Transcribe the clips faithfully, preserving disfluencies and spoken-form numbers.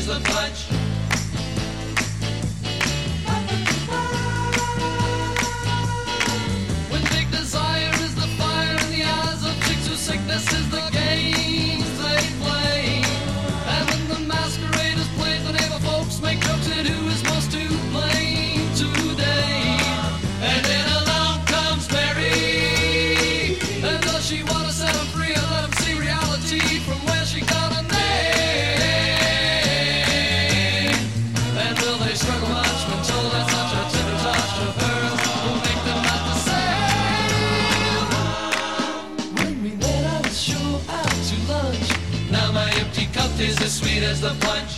the punch. When big desire is the fire in the eyes of chicks whose sickness is the games they play. And when the masquerade is played, the neighbor folks make jokes at who is most to blame today. And then along comes Mary, and does she want to set him free and let him see reality from where she got a name? And will they struggle much when told that such a tender touch of hers will make them not the same? When we met I was sure out to lunch. Now my empty cup is as sweet as the punch.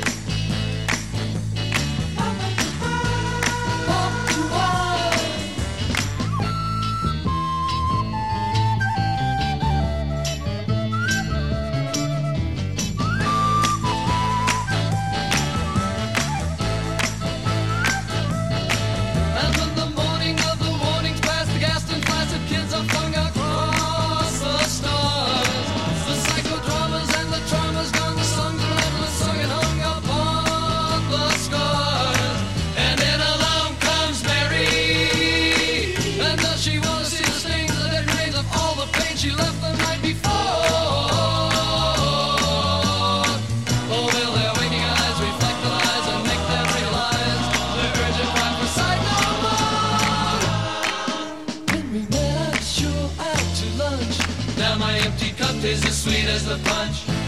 She left the night before. Oh, will their waking eyes reflect the lies and make them realize the urgent cry for sight no more? When we met, I was sure out to lunch. Now my empty cup is as sweet as the punch.